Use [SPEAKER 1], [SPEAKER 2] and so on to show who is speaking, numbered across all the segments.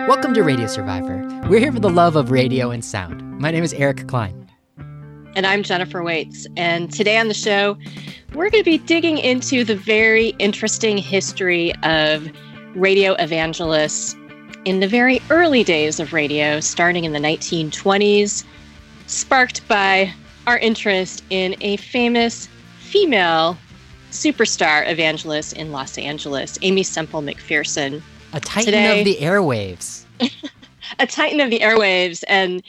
[SPEAKER 1] Welcome to Radio Survivor. We're here for the love of radio and sound. My name is Eric Klein.
[SPEAKER 2] And I'm Jennifer Waits. And today on the show, we're going to be digging into the very interesting history of radio evangelists in the very early days of radio, starting in the 1920s, sparked by our interest in a famous female superstar evangelist in Los Angeles, Aimee Semple McPherson.
[SPEAKER 1] A titan of the airwaves.
[SPEAKER 2] A titan of the airwaves, and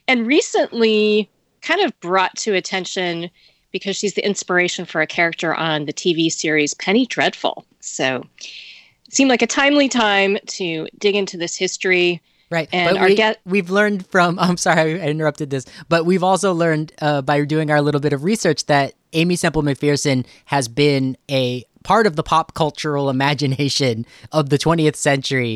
[SPEAKER 2] recently kind of brought to attention because she's the inspiration for a character on the TV series Penny Dreadful. So it seemed like a timely time to dig into this history.
[SPEAKER 1] Right.
[SPEAKER 2] And
[SPEAKER 1] we've learned from, I'm sorry I interrupted this, but we've also learned by doing our little bit of research that Aimee Semple McPherson has been a part of the pop cultural imagination of the 20th century,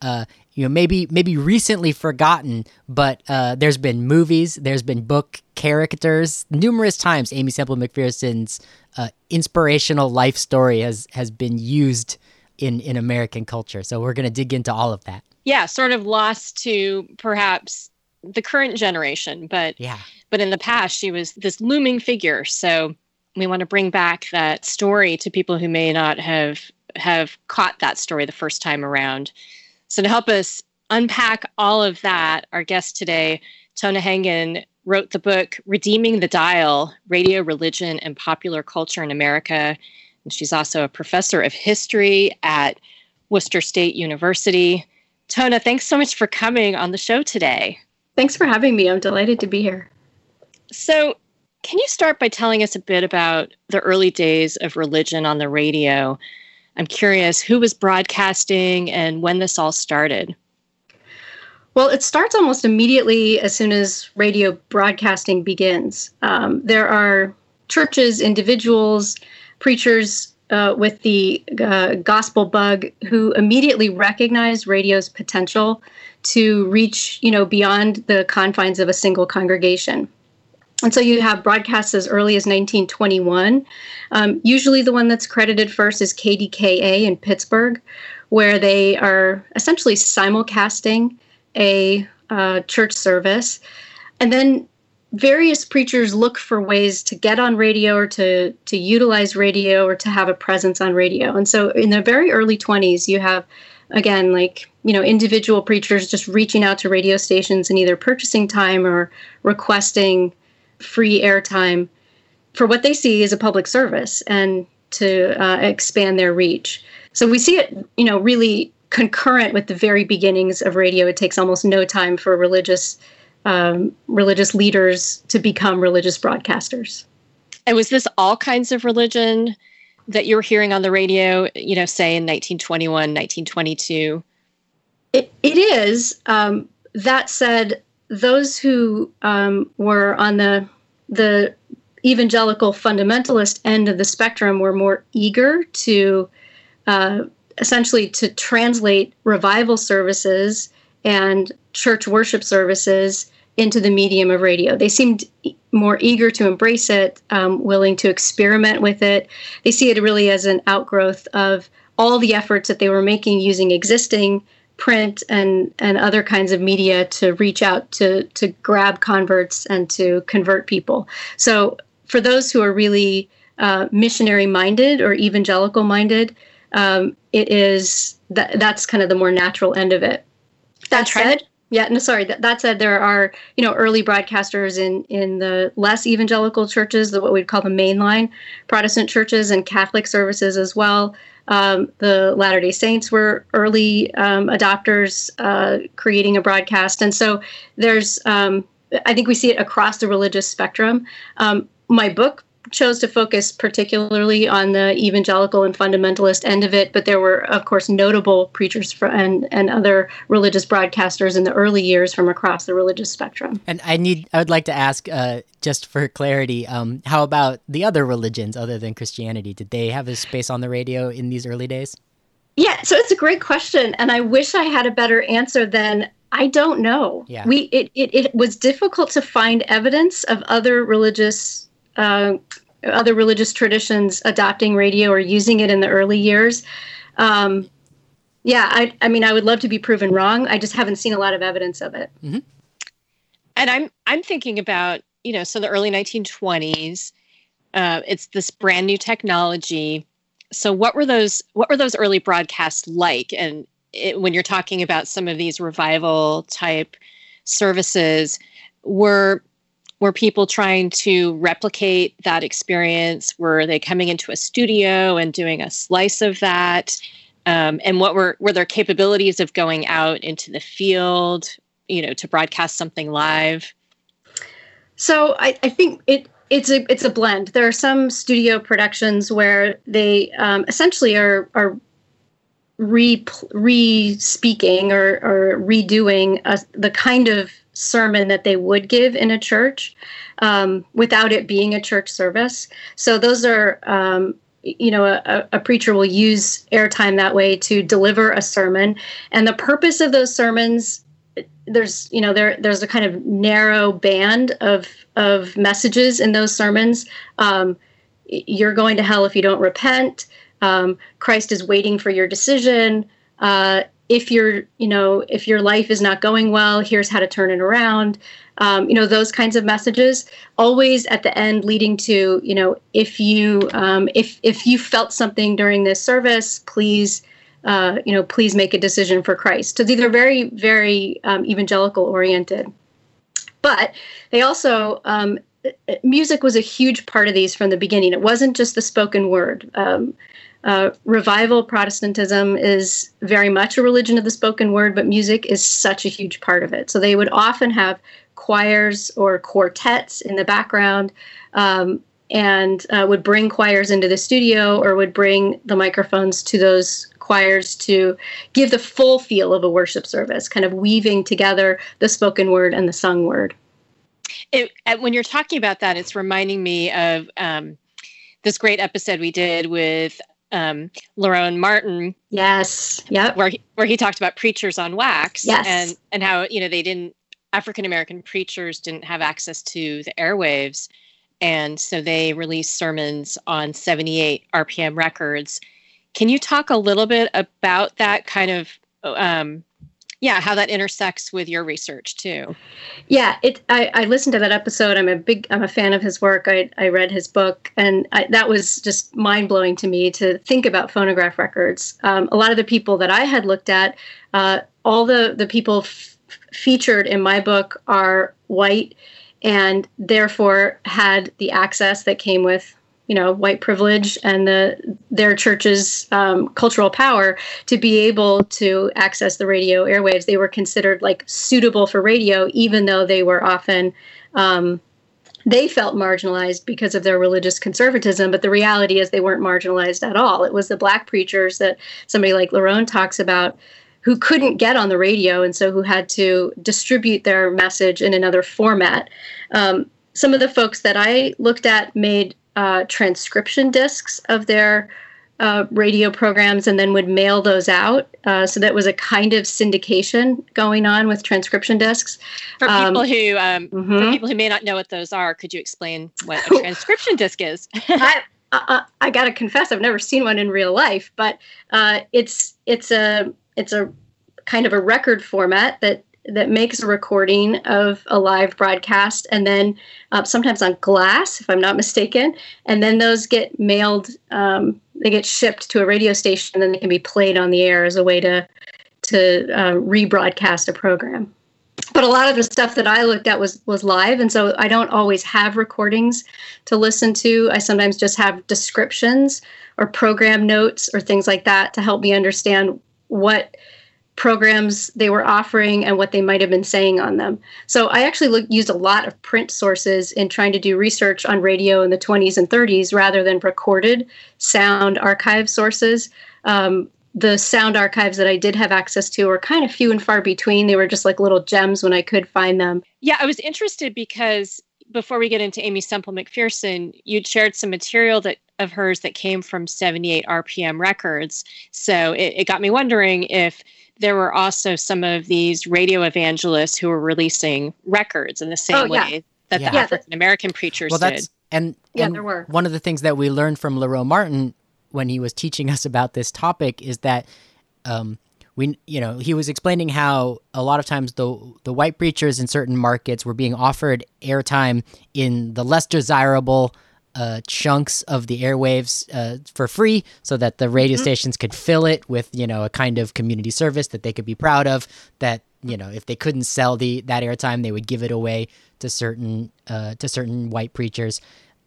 [SPEAKER 1] maybe recently forgotten, but there's been movies, there's been book characters. Numerous times Aimee Semple McPherson's inspirational life story has been used in American culture. So we're going to dig into all of that.
[SPEAKER 2] Yeah, sort of lost to perhaps the current generation, but in the past she was this looming figure. So we want to bring back that story to people who may not have caught that story the first time around. So to help us unpack all of that, our guest today, Tona Hengen, wrote the book Redeeming the Dial, Radio, Religion, and Popular Culture in America. And she's also a professor of history at Worcester State University. Tona, thanks so much for coming on the show today.
[SPEAKER 3] Thanks for having me. I'm delighted to be here.
[SPEAKER 2] So can you start by telling us a bit about the early days of religion on the radio? I'm curious who was broadcasting and when this all started.
[SPEAKER 3] Well, it starts almost immediately as soon as radio broadcasting begins. There are churches, individuals, preachers with the gospel bug who immediately recognize radio's potential to reach, beyond the confines of a single congregation. And so you have broadcasts as early as 1921. Usually the one that's credited first is KDKA in Pittsburgh, where they are essentially simulcasting a church service. And then various preachers look for ways to get on radio or to utilize radio or to have a presence on radio. And so in the very early 20s, you have, again, individual preachers just reaching out to radio stations and either purchasing time or requesting free airtime for what they see as a public service and to expand their reach. So we see it, really concurrent with the very beginnings of radio. It takes almost no time for religious leaders to become religious broadcasters.
[SPEAKER 2] And was this all kinds of religion that you were hearing on the radio, say in 1921, 1922?
[SPEAKER 3] It is. That said, those who were on the evangelical fundamentalist end of the spectrum were more eager to essentially to translate revival services and church worship services into the medium of radio. They seemed more eager to embrace it, willing to experiment with it. They see it really as an outgrowth of all the efforts that they were making using existing print and other kinds of media to reach out to grab converts and to convert people. So for those who are really missionary minded or evangelical minded, it is that's kind of the more natural end of it. That said, that said, there are early broadcasters in the less evangelical churches, what we'd call the mainline Protestant churches, and Catholic services as well. The Latter-day Saints were early adopters, creating a broadcast. And so there's, I think we see it across the religious spectrum. My book chose to focus particularly on the evangelical and fundamentalist end of it, but there were, of course, notable preachers and other religious broadcasters in the early years from across the religious spectrum.
[SPEAKER 1] And I would like to ask, just for clarity, how about the other religions other than Christianity? Did they have a space on the radio in these early days?
[SPEAKER 3] Yeah, so it's a great question, and I wish I had a better answer than I don't know.
[SPEAKER 1] Yeah.
[SPEAKER 3] It was difficult to find evidence of other religious traditions adopting radio or using it in the early years. Yeah, I mean, I would love to be proven wrong. I just haven't seen a lot of evidence of it.
[SPEAKER 2] Mm-hmm. And I'm thinking about, so the early 1920s, it's this brand new technology. So what were those early broadcasts like? And when you're talking about some of these revival type services, were people trying to replicate that experience? Were they coming into a studio and doing a slice of that? And what were their capabilities of going out into the field, to broadcast something live?
[SPEAKER 3] So I think it's a blend. There are some studio productions where they essentially are re-speaking or redoing the kind of sermon that they would give in a church without it being a church service. So those are, a preacher will use airtime that way to deliver a sermon. And the purpose of those sermons, there's a kind of narrow band of messages in those sermons. You're going to hell if you don't repent. Christ is waiting for your decision. If your life is not going well, here's how to turn it around. Those kinds of messages, always at the end leading to, if you felt something during this service, please make a decision for Christ. So these are very, very evangelical oriented. But they also, music was a huge part of these from the beginning. It wasn't just the spoken word. Revival Protestantism is very much a religion of the spoken word, but music is such a huge part of it. So they would often have choirs or quartets in the background, and would bring choirs into the studio or would bring the microphones to those choirs to give the full feel of a worship service, kind of weaving together the spoken word and the sung word.
[SPEAKER 2] When you're talking about that, it's reminding me of this great episode we did with Lerone Martin.
[SPEAKER 3] Yes. Yep.
[SPEAKER 2] Where he talked about preachers on wax.
[SPEAKER 3] Yes.
[SPEAKER 2] And how, African-American preachers didn't have access to the airwaves. And so they released sermons on 78 RPM records. Can you talk a little bit about that kind of, how that intersects with your research too?
[SPEAKER 3] Yeah, I listened to that episode. I'm a fan of his work. I read his book, and that was just mind blowing to me to think about phonograph records. A lot of the people that I had looked at, all the people featured in my book are white, and therefore had the access that came with, white privilege and their church's cultural power to be able to access the radio airwaves. They were considered like suitable for radio, even though they were often, they felt marginalized because of their religious conservatism. But the reality is they weren't marginalized at all. It was the Black preachers that somebody like Lerone talks about who couldn't get on the radio, and so who had to distribute their message in another format. Some of the folks that I looked at made transcription discs of their radio programs and then would mail those out. So that was a kind of syndication going on with transcription discs.
[SPEAKER 2] For people who may not know what those are, could you explain what a transcription disc is?
[SPEAKER 3] I got to confess, I've never seen one in real life, but it's a kind of a record format that makes a recording of a live broadcast, and then sometimes on glass, if I'm not mistaken, and then those get mailed, they get shipped to a radio station, and then they can be played on the air as a way to rebroadcast a program. But a lot of the stuff that I looked at was live, and so I don't always have recordings to listen to. I sometimes just have descriptions or program notes or things like that to help me understand what programs they were offering and what they might have been saying on them. So I actually used a lot of print sources in trying to do research on radio in the 20s and 30s rather than recorded sound archive sources. The sound archives that I did have access to were kind of few and far between. They were just like little gems when I could find them.
[SPEAKER 2] Yeah, I was interested because before we get into Aimee Semple McPherson, you'd shared some material of hers that came from 78 RPM records. So it got me wondering if there were also some of these radio evangelists who were releasing records in the same way that the African-American preachers did.
[SPEAKER 1] And
[SPEAKER 3] there were.
[SPEAKER 1] One of the things that we learned from Lerone Martin when he was teaching us about this topic is that he was explaining how a lot of times the white preachers in certain markets were being offered airtime in the less desirable chunks of the airwaves for free, so that the radio stations could fill it with a kind of community service that they could be proud of. That if they couldn't sell that airtime, they would give it away to certain white preachers.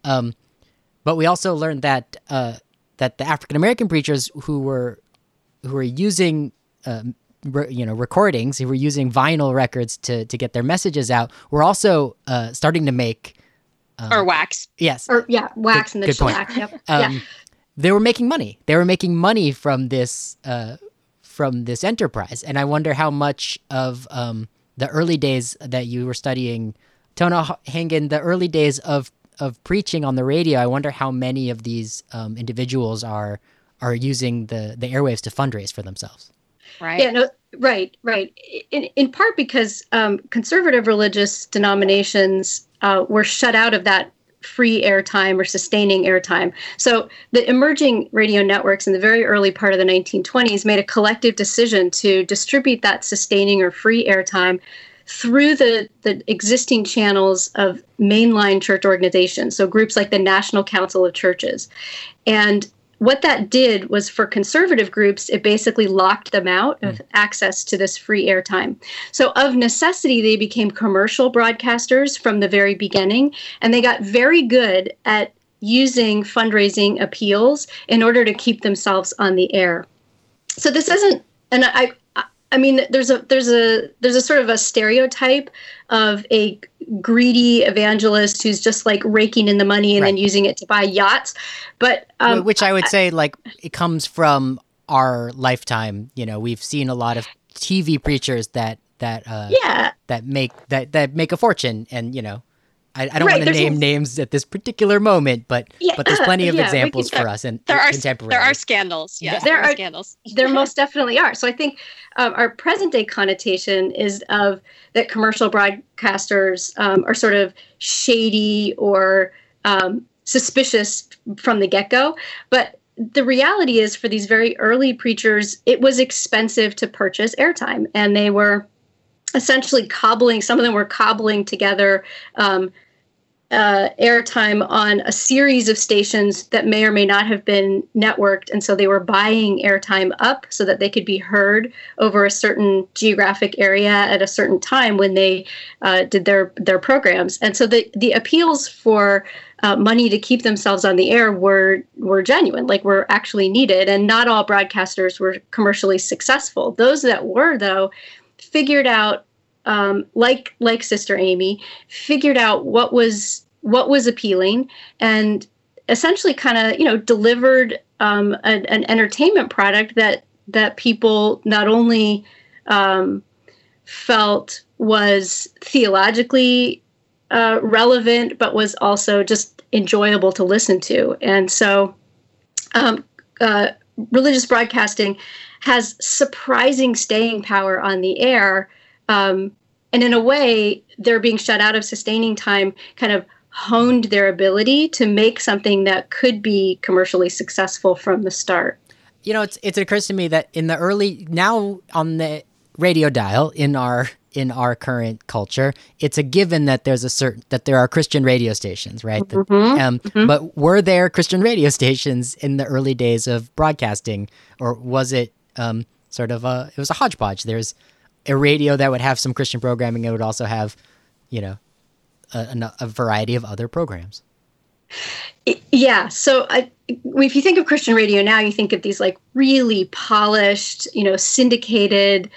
[SPEAKER 1] But we also learned that the African American preachers who were using recordings, who were using vinyl records to get their messages out, were also starting to make
[SPEAKER 2] or wax.
[SPEAKER 3] Yes. Wax and the shellac. Yep.
[SPEAKER 1] They were making money. They were making money from this enterprise, and I wonder how much of the early days that you were studying, Tona Hangen, the early days of preaching on the radio. I wonder how many of these individuals are using the airwaves to fundraise for themselves.
[SPEAKER 2] Right.
[SPEAKER 3] Yeah. No. Right. In part because conservative religious denominations were shut out of that free airtime or sustaining airtime. So the emerging radio networks in the very early part of the 1920s made a collective decision to distribute that sustaining or free airtime through the existing channels of mainline church organizations, so groups like the National Council of Churches. And what that did was, for conservative groups, it basically locked them out of access to this free airtime. So of necessity, they became commercial broadcasters from the very beginning, and they got very good at using fundraising appeals in order to keep themselves on the air. So this isn't, and I mean, there's a sort of a stereotype of a greedy evangelist who's just like raking in the money and then using it to buy yachts. But
[SPEAKER 1] which I would say, like, it comes from our lifetime. We've seen a lot of TV preachers that make a fortune, and I don't want to name names at this particular moment, but there's plenty of examples for us in contemporary.
[SPEAKER 2] There are scandals. Yes, there are scandals.
[SPEAKER 3] There most definitely are. So I think our present day connotation is that commercial broadcasters are sort of shady or suspicious from the get-go. But the reality is, for these very early preachers, it was expensive to purchase airtime, and they were essentially some of them were cobbling together airtime on a series of stations that may or may not have been networked. And so they were buying airtime up so that they could be heard over a certain geographic area at a certain time when they did their programs. And so the appeals for money to keep themselves on the air were genuine, like were actually needed. And not all broadcasters were commercially successful. Those that were, though, figured out, like Sister Amy, figured out what was appealing, and essentially kind of delivered an entertainment product that people not only felt was theologically relevant, but was also just enjoyable to listen to. And so religious broadcasting has surprising staying power on the air. And in a way, their being shut out of sustaining time kind of honed their ability to make something that could be commercially successful from the start.
[SPEAKER 1] It occurs to me that now on the radio dial in our current culture, it's a given that there are Christian radio stations, right? But were there Christian radio stations in the early days of broadcasting, or was it it was a hodgepodge? There's a radio that would have some Christian programming. It would also have, a variety of other programs.
[SPEAKER 3] Yeah. So if you think of Christian radio now, you think of these like really polished, syndicated,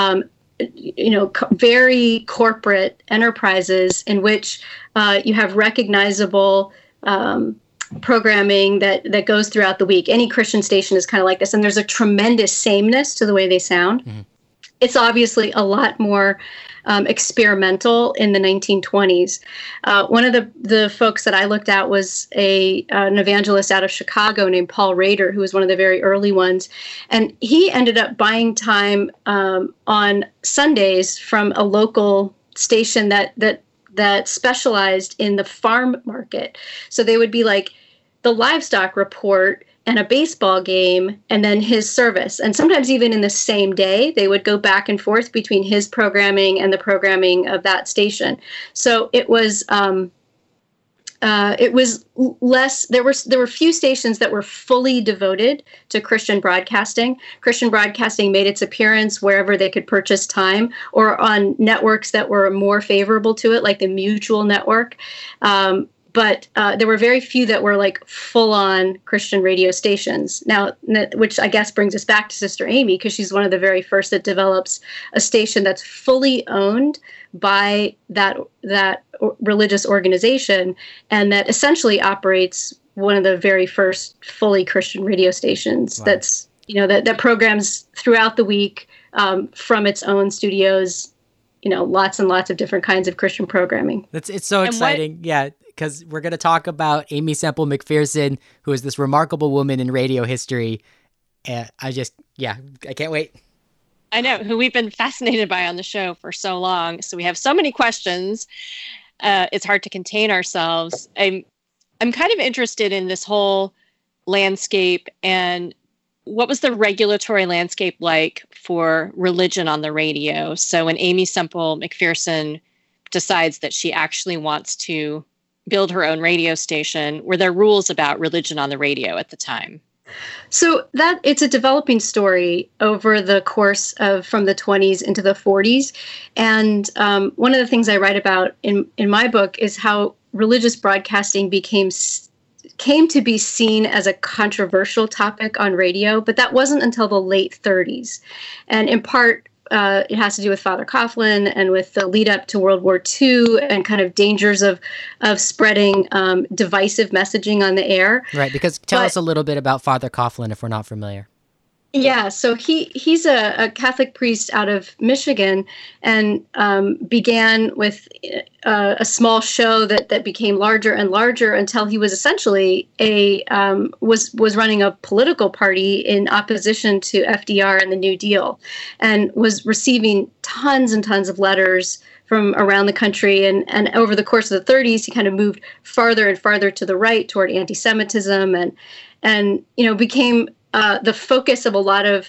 [SPEAKER 3] very corporate enterprises in which you have recognizable programming that goes throughout the week. Any Christian station is kind of like this, and there's a tremendous sameness to the way they sound. Mm-hmm. It's obviously a lot more experimental in the 1920s. One of the folks that I looked at was an evangelist out of Chicago named Paul Rader, who was one of the very early ones. And he ended up buying time on Sundays from a local station that specialized in the farm market. So they would be like, the livestock report and a baseball game, and then his service. And sometimes even in the same day, they would go back and forth between his programming and the programming of that station. So it was less. There were few stations that were fully devoted to Christian broadcasting. Christian broadcasting made its appearance wherever they could purchase time, or on networks that were more favorable to it, like the Mutual Network. But there were very few that were like full-on Christian radio stations. Now, which I guess brings us back to Sister Amy, because she's one of the very first that develops a station that's fully owned by that religious organization, and that essentially operates one of the very first fully Christian radio stations. Wow. That's that programs throughout the week from its own studios. Lots and lots of different kinds of Christian programming.
[SPEAKER 1] It's so exciting. Yeah. Because we're going to talk about Aimee Semple McPherson, who is this remarkable woman in radio history. I can't wait.
[SPEAKER 2] I know, who we've been fascinated by on the show for so long. So we have so many questions. It's hard to contain ourselves. I'm kind of interested in this whole landscape, and what was the regulatory landscape like for religion on the radio? So when Aimee Semple McPherson decides that she actually wants to build her own radio station, were there rules about religion on the radio at the time?
[SPEAKER 3] So that it's a developing story over the course of from the 20s into the 40s. And one of the things I write about in my book is how religious broadcasting came to be seen as a controversial topic on radio, but that wasn't until the late 30s. And in part, it has to do with Father Coughlin and with the lead up to World War II and kind of dangers of spreading divisive messaging on the air.
[SPEAKER 1] Right, because tell us a little bit about Father Coughlin if we're not familiar.
[SPEAKER 3] Yeah, so he's a Catholic priest out of Michigan, and began with a small show that became larger and larger until he was essentially was running a political party in opposition to FDR and the New Deal, and was receiving tons and tons of letters from around the country. And over the course of the 30s, he kind of moved farther and farther to the right toward anti-Semitism, and became the focus of a lot of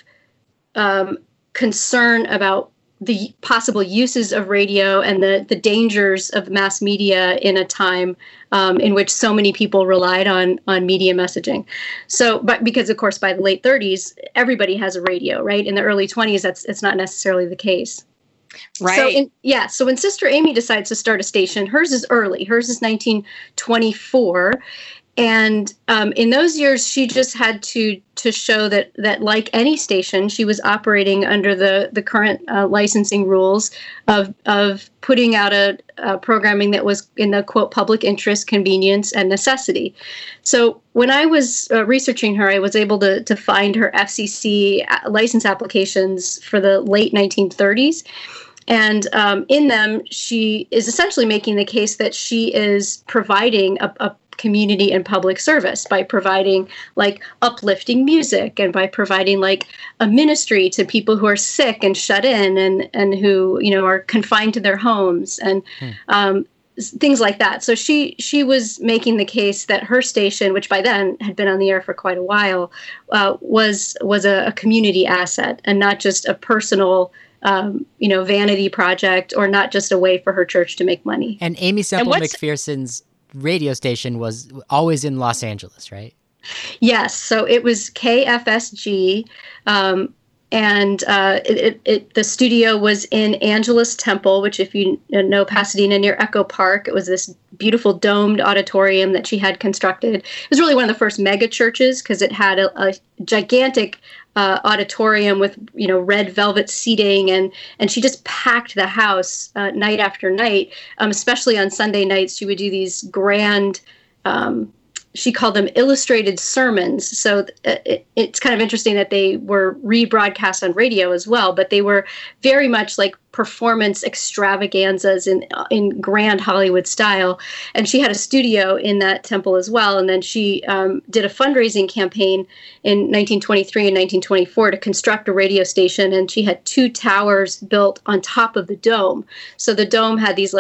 [SPEAKER 3] concern about the possible uses of radio and the dangers of mass media in a time in which so many people relied on media messaging. So, but because of course by the late 30s, everybody has a radio, right? In the early 20s, it's not necessarily the case.
[SPEAKER 2] Right.
[SPEAKER 3] So when Sister Amy decides to start a station, hers is early. Hers is 1924. And in those years, she just had to show that like any station, she was operating under the current licensing rules of putting out a programming that was in the, quote, public interest, convenience, and necessity. So when I was researching her, I was able to find her FCC license applications for the late 1930s. And in them, she is essentially making the case that she is providing a community and public service by providing like uplifting music and by providing like a ministry to people who are sick and shut in and who are confined to their homes and things like that. So she was making the case that her station, which by then had been on the air for quite a while, was a community asset and not just a personal vanity project, or not just a way for her church to make money.
[SPEAKER 1] And Aimee Semple McPherson's radio station was always in Los Angeles, right?
[SPEAKER 3] Yes. So it was KFSG, and the studio was in Angelus Temple, which, if you know Pasadena, near Echo Park, it was this beautiful domed auditorium that she had constructed. It was really one of the first mega churches because it had a gigantic auditorium with red velvet seating, and she just packed the house night after night. Especially on Sunday nights, she would do these grand. She called them illustrated sermons. So it's kind of interesting that they were rebroadcast on radio as well, but they were very much like performance extravaganzas in grand Hollywood style. And she had a studio in that temple as well. And then she did a fundraising campaign in 1923 and 1924 to construct a radio station. And she had 2 towers built on top of the dome. So the dome had these like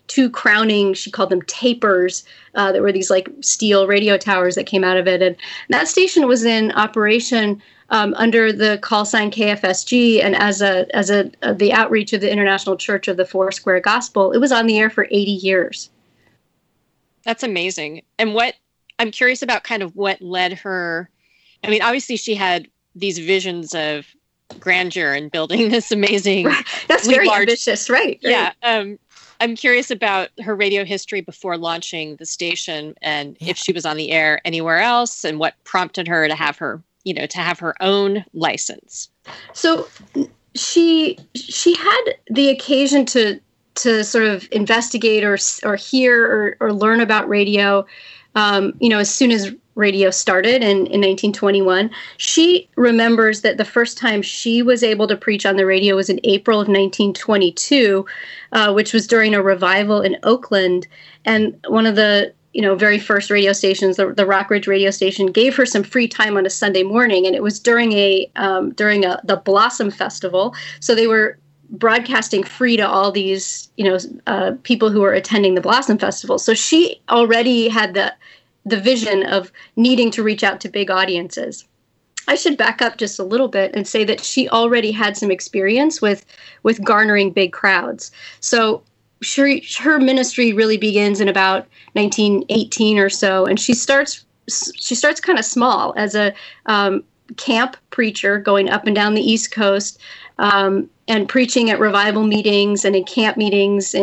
[SPEAKER 3] two crowning, she called them tapers. There were these like steel radio towers that came out of it. And that station was in operation under the call sign KFSG, and as the outreach of the International Church of the Foursquare Gospel. It was on the air for 80 years.
[SPEAKER 2] That's amazing. And I'm curious about kind of what led her. I mean, obviously she had these visions of grandeur and building this amazing.
[SPEAKER 3] Right. That's very ambitious, right?
[SPEAKER 2] Yeah. I'm curious about her radio history before launching the station, and if she was on the air anywhere else, and what prompted her to have her own license. So
[SPEAKER 3] she had the occasion to sort of investigate or hear or learn about radio, as soon as radio started in 1921. She remembers that the first time she was able to preach on the radio was in April of 1922, which was during a revival in Oakland. And one of the very first radio stations, the Rockridge radio station, gave her some free time on a Sunday morning, and it was during the Blossom Festival. So they were broadcasting free to all these people who were attending the Blossom Festival. So she already had the vision of needing to reach out to big audiences. I should back up just a little bit and say that she already had some experience with garnering big crowds. So her ministry really begins in about 1918 or so, and she starts kind of small as a camp preacher, going up and down the East Coast, and preaching at revival meetings and in camp meetings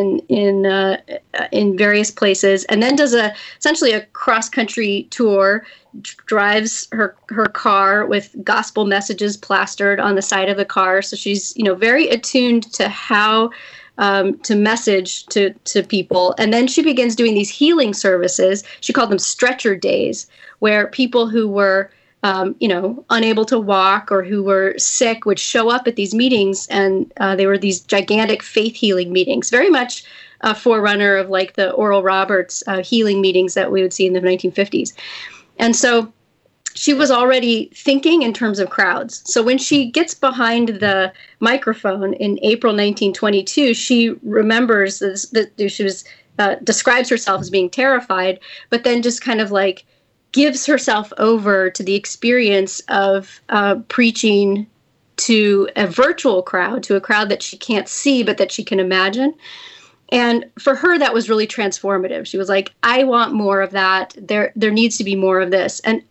[SPEAKER 3] in various places, and then does essentially a cross-country tour, drives her car with gospel messages plastered on the side of the car. So she's very attuned to how to message to people. And then she begins doing these healing services. She called them stretcher days, where people who were unable to walk or who were sick would show up at these meetings, and they were these gigantic faith healing meetings, very much a forerunner of like the Oral Roberts healing meetings that we would see in the 1950s. And so she was already thinking in terms of crowds. So when she gets behind the microphone in April 1922, she remembers that she was describes herself as being terrified, but then just kind of like gives herself over to the experience of preaching to a virtual crowd, to a crowd that she can't see, but that she can imagine. And for her, that was really transformative. She was like, I want more of that. There needs to be more of this. And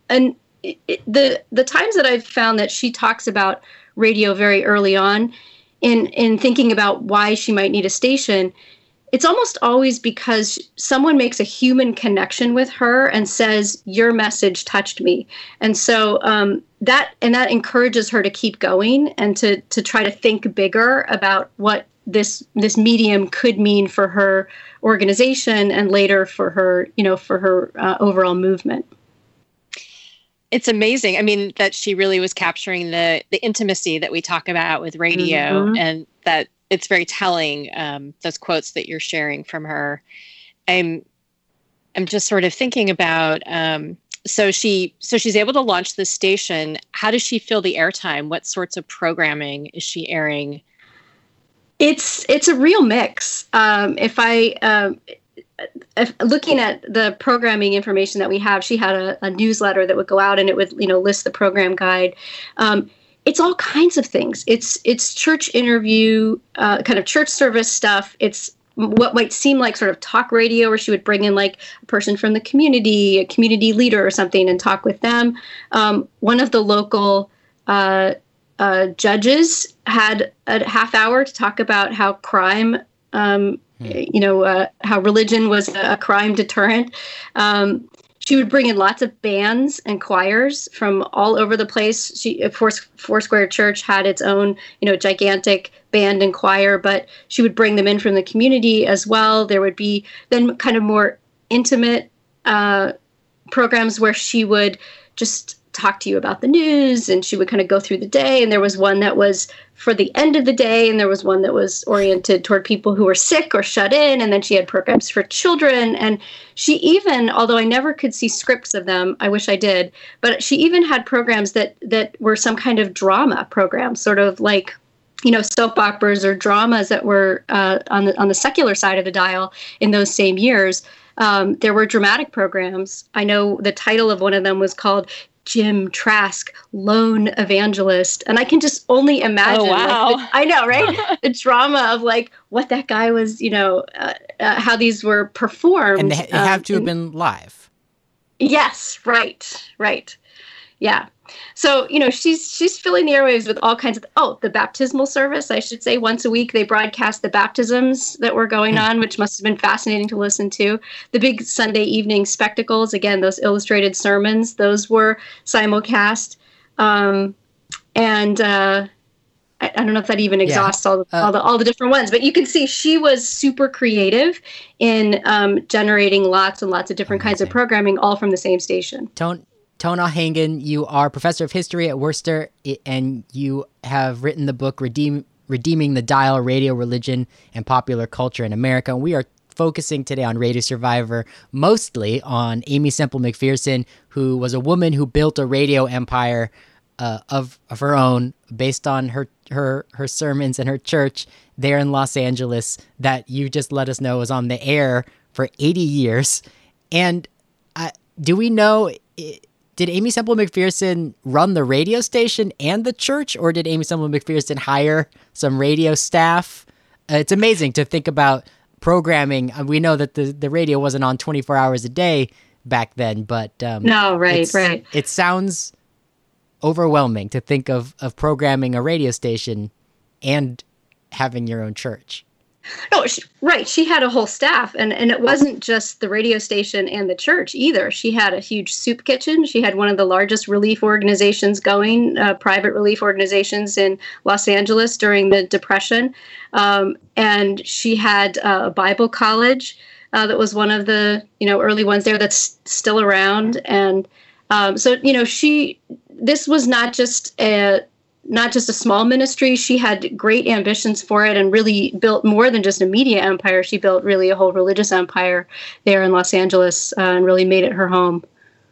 [SPEAKER 3] the times that I've found that she talks about radio very early on in thinking about why she might need a station, it's almost always because someone makes a human connection with her and says, your message touched me. And so that encourages her to keep going and to try to think bigger about what this medium could mean for her organization and later for her overall movement.
[SPEAKER 2] It's amazing. I mean, that she really was capturing the intimacy that we talk about with radio, mm-hmm. and that it's very telling, those quotes that you're sharing from her. I'm just sort of thinking about, so she's able to launch this station. How does she fill the airtime? What sorts of programming is she airing?
[SPEAKER 3] It's a real mix. If looking at the programming information that we have, she had a newsletter that would go out and it would, list the program guide. It's all kinds of things. It's church interview, kind of church service stuff. It's what might seem like sort of talk radio, where she would bring in like a person from the community, a community leader or something, and talk with them. One of the local judges had a half hour to talk about how crime, how religion was a crime deterrent. She would bring in lots of bands and choirs from all over the place. Foursquare Church had its own, gigantic band and choir, but she would bring them in from the community as well. There would be then kind of more intimate programs where she would just talk to you about the news, and she would kind of go through the day. And there was one that was for the end of the day, and there was one that was oriented toward people who were sick or shut in. And then she had programs for children. And she even, although I never could see scripts of them, I wish I did, but she even had programs that were some kind of drama program, sort of like soap operas or dramas that were on the secular side of the dial in those same years. There were dramatic programs. I know the title of one of them was called Jim Trask, Lone Evangelist. And I can just only imagine.
[SPEAKER 2] Oh, wow.
[SPEAKER 3] I know, right? The drama of what that guy was, how these were performed.
[SPEAKER 1] And they have to have been live.
[SPEAKER 3] Yes, right. Yeah. So, she's filling the airwaves with all kinds of, the baptismal service, I should say. Once a week, they broadcast the baptisms that were going on, which must have been fascinating to listen to. The big Sunday evening spectacles, again, those illustrated sermons, those were simulcast. I don't know if that even exhausts all the different ones, but you can see she was super creative in generating lots and lots of different kinds of programming, all from the same station.
[SPEAKER 1] Tona Hagen, you are professor of history at Worcester, and you have written the book Redeeming the Dial, Radio, Religion, and Popular Culture in America. And we are focusing today on Radio Survivor, mostly on Aimee Semple McPherson, who was a woman who built a radio empire of her own based on her sermons and her church there in Los Angeles that you just let us know was on the air for 80 years. And do we know... Did Aimee Semple McPherson run the radio station and the church, or did Aimee Semple McPherson hire some radio staff? It's amazing to think about programming. We know that the radio wasn't on 24 hours a day back then, but
[SPEAKER 3] no, right.
[SPEAKER 1] It sounds overwhelming to think of programming a radio station and having your own church.
[SPEAKER 3] No, she had a whole staff, and it wasn't just the radio station and the church either. She had a huge soup kitchen. She had one of the largest relief organizations going, private relief organizations in Los Angeles during the Depression. And she had a Bible college that was one of the early ones there that's still around. And so this was not just a small ministry. She had great ambitions for it and really built more than just a media empire. She built really a whole religious empire there in Los Angeles and really made it her home.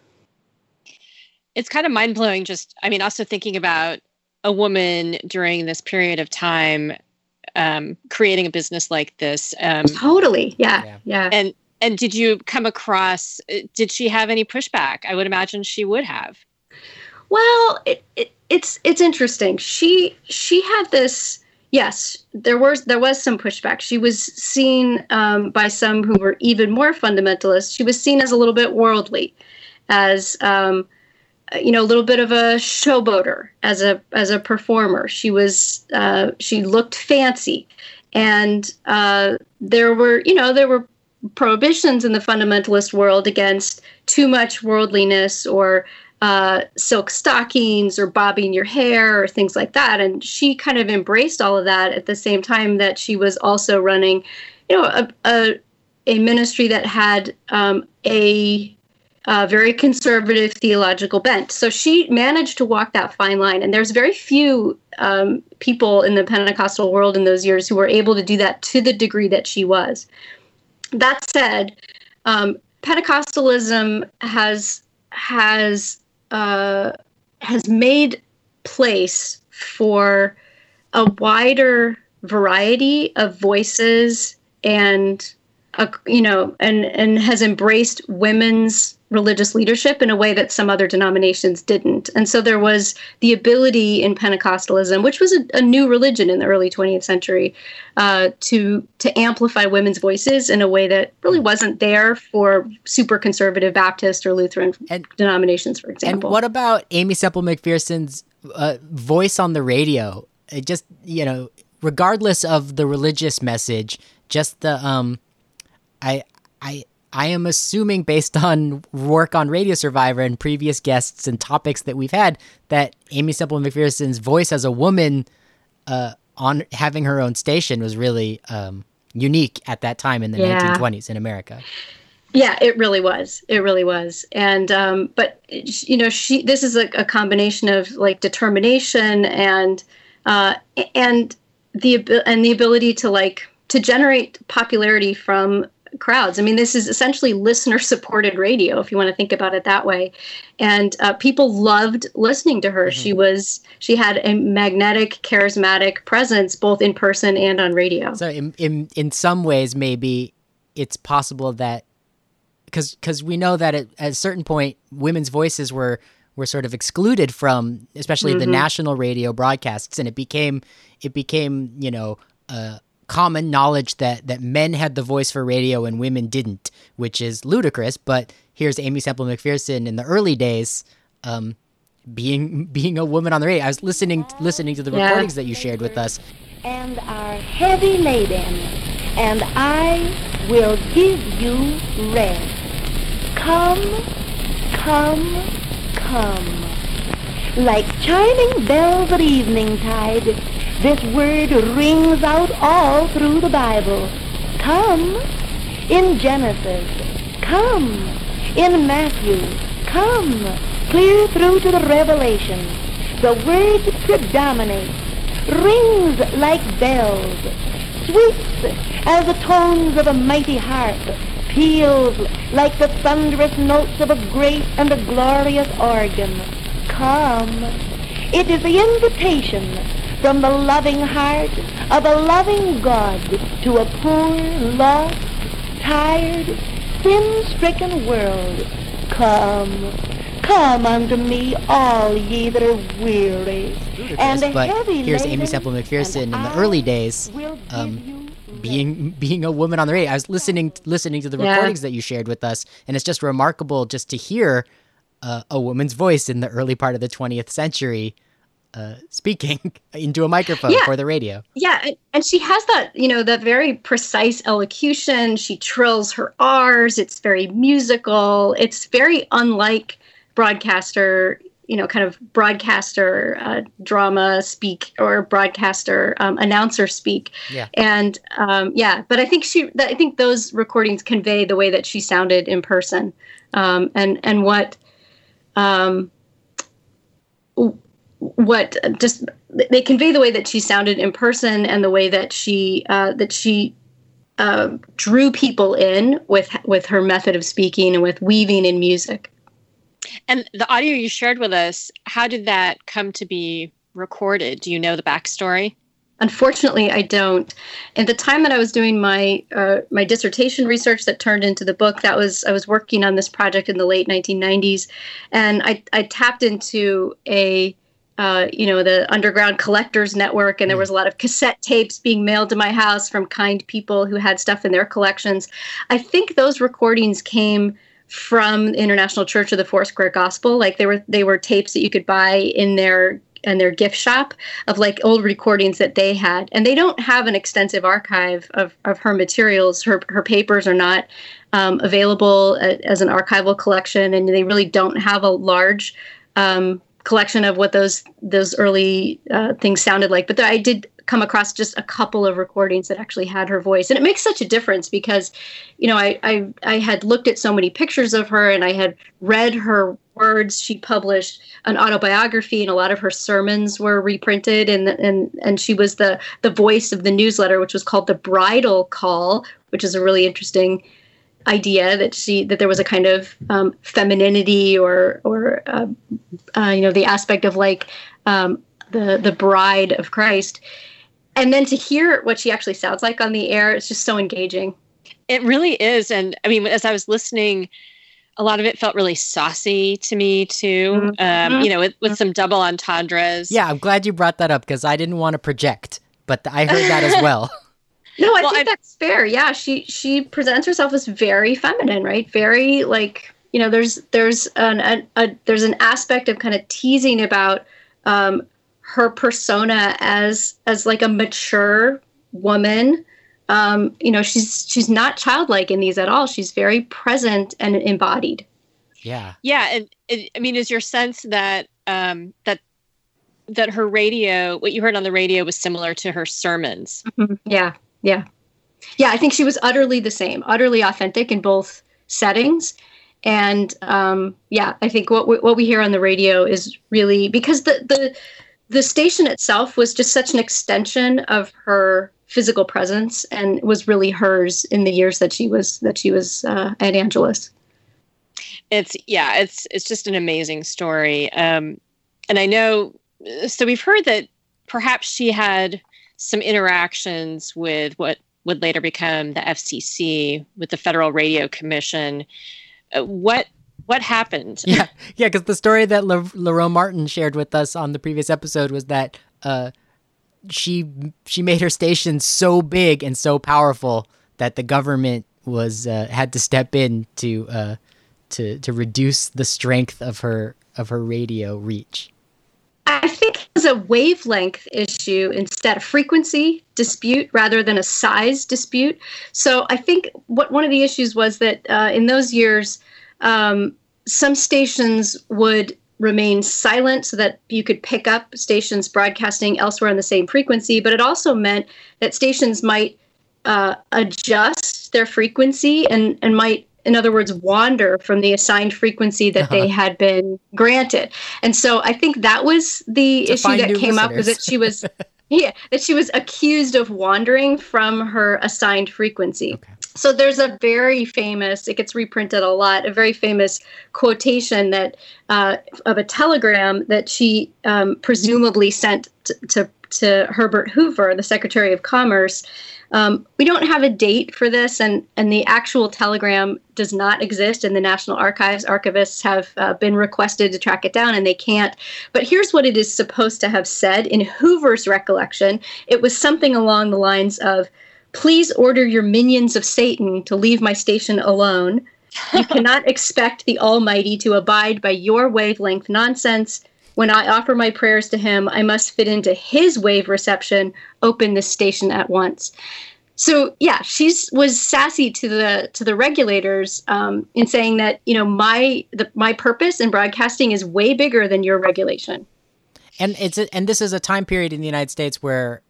[SPEAKER 2] It's kind of mind-blowing also thinking about a woman during this period of time creating a business like this.
[SPEAKER 3] Totally. Yeah.
[SPEAKER 2] And did you come across, did she have any pushback? I would imagine she would have.
[SPEAKER 3] Well, it's interesting. She had this. Yes, there was some pushback. She was seen by some who were even more fundamentalist. She was seen as a little bit worldly, as a little bit of a showboater, as a performer. She looked fancy, and there were prohibitions in the fundamentalist world against too much worldliness or silk stockings or bobbing your hair or things like that. And she kind of embraced all of that at the same time that she was also running, a ministry that had a very conservative theological bent. So she managed to walk that fine line. And there's very few people in the Pentecostal world in those years who were able to do that to the degree that she was. That said, Pentecostalism has made place for a wider variety of voices and has embraced women's religious leadership in a way that some other denominations didn't. And so there was the ability in Pentecostalism, which was a new religion in the early 20th century, to amplify women's voices in a way that really wasn't there for super conservative Baptist or Lutheran denominations, for example.
[SPEAKER 1] And what about Aimee Semple McPherson's voice on the radio? It just, regardless of the religious message, just the I am assuming, based on work on Radio Survivor and previous guests and topics that we've had, that Aimee Semple McPherson's voice as a woman on having her own station was really unique at that time in the 1920s in America.
[SPEAKER 3] Yeah, it really was. It really was. And but this is a combination of determination and the ability to generate popularity from crowds. I mean, this is essentially listener-supported radio, if you want to think about it that way. And people loved listening to her. Mm-hmm. She had a magnetic, charismatic presence, both in person and on radio.
[SPEAKER 1] So in some ways, maybe it's possible that, because we know that at a certain point, women's voices were sort of excluded from, especially the national radio broadcasts, and it became common knowledge that men had the voice for radio and women didn't, which is ludicrous. But here's Aimee Semple McPherson in the early days, being a woman on the radio. I was listening to the recordings that you shared with us.
[SPEAKER 4] And are heavy laden, and I will give you rest. Come, come, come. Like chiming bells at eventide, this word rings out all through the Bible. Come in Genesis. Come in Matthew. Come clear through to the Revelation. The word predominates, rings like bells, sweeps as the tones of a mighty harp, peals like the thunderous notes of a great and a glorious organ. Come. It is the invitation from the loving heart of a loving God to a poor, lost, tired, sin-stricken world. Come, come unto me, all ye that are weary and heavy laden.
[SPEAKER 1] Here's Aimee Semple McPherson in the early days, being a woman on the radio. I was listening to the recordings that you shared with us, and it's just remarkable just to hear a woman's voice in the early part of the 20th century speaking into a microphone for the radio.
[SPEAKER 3] Yeah, and she has that, that very precise elocution. She trills her R's. It's very musical. It's very unlike broadcaster, kind of broadcaster drama speak or broadcaster announcer speak. Yeah. And but I think those recordings convey the way that she sounded in person, and what just they convey the way that she sounded in person and the way that she drew people in with her method of speaking and with weaving in music.
[SPEAKER 2] And the audio you shared with us, how did that come to be recorded? Do you know the backstory?
[SPEAKER 3] Unfortunately, I don't. At the time that I was doing my dissertation research that turned into the book, I was working on this project in the late 1990s, and I tapped into the underground collectors network, and there was a lot of cassette tapes being mailed to my house from kind people who had stuff in their collections. I think those recordings came from the International Church of the Foursquare Gospel. Like they were tapes that you could buy in their gift shop of like old recordings that they had. And they don't have an extensive archive of her materials. Her papers are not available as an archival collection, and they really don't have a large collection of what those early things sounded like. But I did come across just a couple of recordings that actually had her voice. And it makes such a difference because, I had looked at so many pictures of her, and I had read her words. She published an autobiography, and a lot of her sermons were reprinted. And she was the voice of the newsletter, which was called The Bridal Call, which is a really interesting idea that there was a kind of femininity or the aspect of like the bride of Christ. And then to hear what she actually sounds like on the air, it's just so engaging.
[SPEAKER 2] It really is. And I mean, as I was listening, a lot of it felt really saucy to me too, with some double entendres.
[SPEAKER 1] Yeah, I'm glad you brought that up because I didn't want to project, but I heard that as well.
[SPEAKER 3] No, I think that's fair. Yeah, she presents herself as very feminine, right? Very like, there's an aspect of kind of teasing about her persona as like a mature woman. She's not childlike in these at all. She's very present and embodied.
[SPEAKER 1] Yeah.
[SPEAKER 2] Yeah, and I mean, is your sense that that her radio, what you heard on the radio, was similar to her sermons?
[SPEAKER 3] Mm-hmm. Yeah. I think she was utterly the same, utterly authentic in both settings. And I think what we hear on the radio is really because the station itself was just such an extension of her physical presence, and was really hers in the years that she was at Angelus.
[SPEAKER 2] It's just an amazing story. And I know, so we've heard that perhaps she had some interactions with what would later become the FCC, with the Federal Radio Commission. What happened?
[SPEAKER 1] Yeah, because the story that Lerone Martin shared with us on the previous episode was that she made her station so big and so powerful that the government was had to step in to reduce the strength of her radio reach.
[SPEAKER 3] I think it was a wavelength issue instead of frequency dispute rather than a size dispute. So I think one of the issues was that in those years, some stations would remain silent so that you could pick up stations broadcasting elsewhere on the same frequency. But it also meant that stations might adjust their frequency and might, in other words, wander from the assigned frequency that they had been granted. And so I think that was the issue that came up, was that she was that she was accused of wandering from her assigned frequency. Okay. So there's a very famous, it gets reprinted a lot, a very famous quotation that of a telegram that she presumably sent to Herbert Hoover, the Secretary of Commerce. We don't have a date for this, and the actual telegram does not exist in the National Archives. Archivists have been requested to track it down, and they can't. But here's what it is supposed to have said. In Hoover's recollection, it was something along the lines of, "Please order your minions of Satan to leave my station alone. You cannot expect the Almighty to abide by your wavelength nonsense. When I offer my prayers to him, I must fit into his wave reception. Open this station at once." So yeah, was sassy to the regulators in saying that, you know, my purpose in broadcasting is way bigger than your regulation.
[SPEAKER 1] And this is a time period in the United States where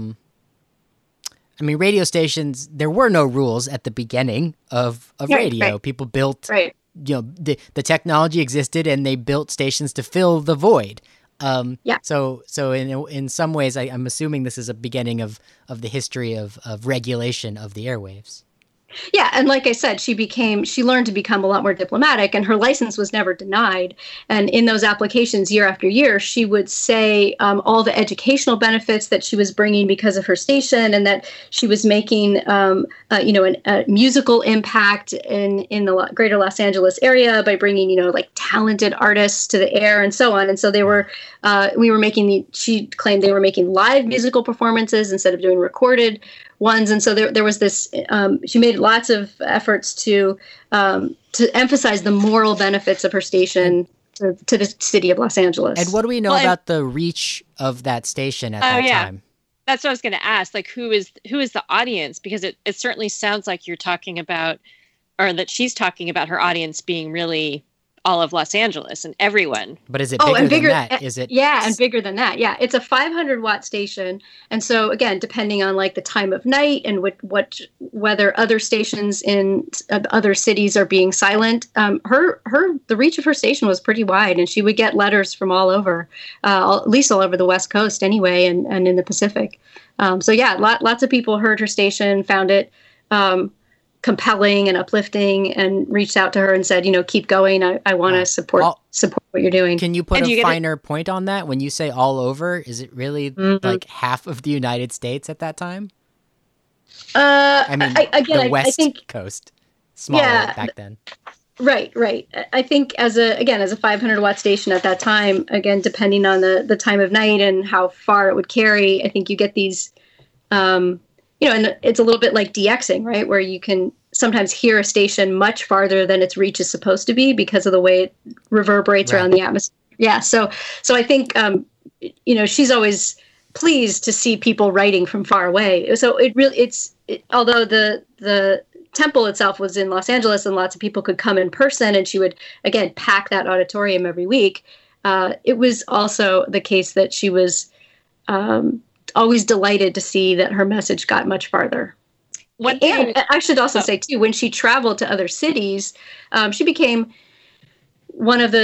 [SPEAKER 1] radio stations, there were no rules at the beginning of radio. Right. People built, you know, the technology existed, and they built stations to fill the void. So in some ways, I'm assuming this is a beginning of the history of regulation of the airwaves.
[SPEAKER 3] Yeah, and like I said, she learned to become a lot more diplomatic, and her license was never denied. And in those applications, year after year, she would say all the educational benefits that she was bringing because of her station, and that she was making, a musical impact in the greater Los Angeles area by bringing, you know, like talented artists to the air and so on. And so she claimed they were making live musical performances instead of doing recorded ones. And so there was this, she made lots of efforts to emphasize the moral benefits of her station to the city of Los Angeles.
[SPEAKER 1] And what do we know about the reach of that station at that time?
[SPEAKER 2] That's what I was going to ask. Like, who is the audience? Because it certainly sounds like you're talking about, or that she's talking about her audience being really all of Los Angeles and everyone.
[SPEAKER 1] But is it bigger than that? Is it?
[SPEAKER 3] Yeah, and bigger than that. Yeah, it's a 500-watt station. And so, again, depending on like the time of night and whether other stations in other cities are being silent, the reach of her station was pretty wide, and she would get letters from all over, at least all over the West Coast anyway, and in the Pacific. Lots of people heard her station, found it compelling and uplifting, and reached out to her and said, you know, keep going. I want to support what you're doing.
[SPEAKER 1] Can you put a finer point on that? When you say all over, is it really like half of the United States at that time? The West Coast, smaller back then.
[SPEAKER 3] Right. I think as a 500-watt station at that time, again, depending on the time of night and how far it would carry, I think you get these, and it's a little bit like DXing, right? Where you can sometimes hear a station much farther than its reach is supposed to be because of the way it reverberates around the atmosphere. Yeah. So I think, she's always pleased to see people writing from far away. So although the temple itself was in Los Angeles and lots of people could come in person, and she would, again, pack that auditorium every week, it was also the case that she was always delighted to see that her message got much farther. And I should also say, too, when she traveled to other cities, she became one of the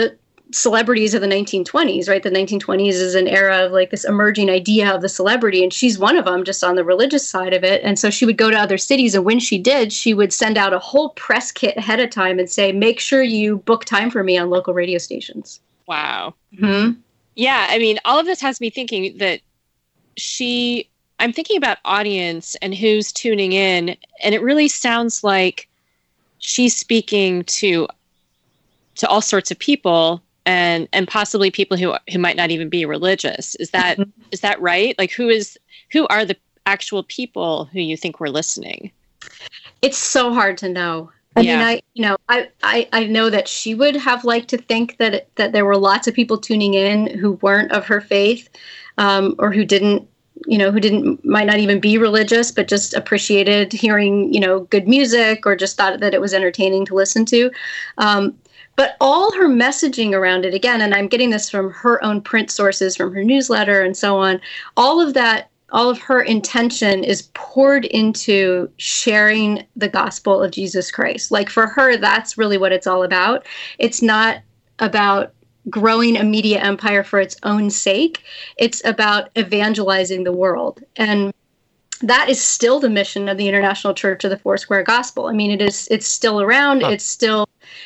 [SPEAKER 3] celebrities of the 1920s, right? The 1920s is an era of like this emerging idea of the celebrity, and she's one of them, just on the religious side of it. And so she would go to other cities, and when she did, she would send out a whole press kit ahead of time and say, make sure you book time for me on local radio stations.
[SPEAKER 2] Wow.
[SPEAKER 3] Mm-hmm.
[SPEAKER 2] Yeah, I mean, all of this has me thinking that I'm thinking about audience and who's tuning in, and it really sounds like she's speaking to all sorts of people, and possibly people who might not even be religious. Is that is that right? Like, who are the actual people who you think were listening?
[SPEAKER 3] It's so hard to know. I mean, I know that she would have liked to think that there were lots of people tuning in who weren't of her faith, or who might not even be religious, but just appreciated hearing, good music, or just thought that it was entertaining to listen to. But all her messaging around it, again, and I'm getting this from her own print sources, from her newsletter and so on, all of her intention is poured into sharing the gospel of Jesus Christ. Like, for her, that's really what it's all about. It's not about growing a media empire for its own sake. It's about evangelizing the world. And that is still the mission of the International Church of the Foursquare Gospel. I mean, it's still around. It's still